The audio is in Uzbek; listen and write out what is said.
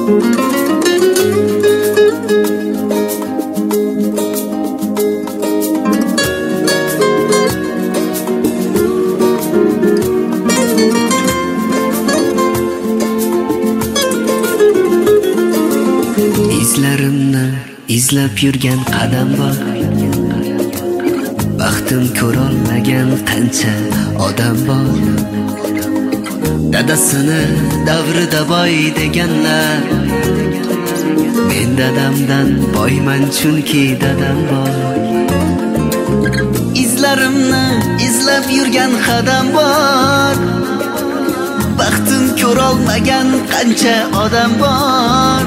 Izlarimni izlab yurgan qadam bor. Baxtim ko'rolmagan qancha odam bor. Dadasini davrida boy deganlar, men dadamdan boyman chunki dadam bor. Izlarimni izlab yurgan qadam bor. Baxtim ko'rolmagan qancha odam bor.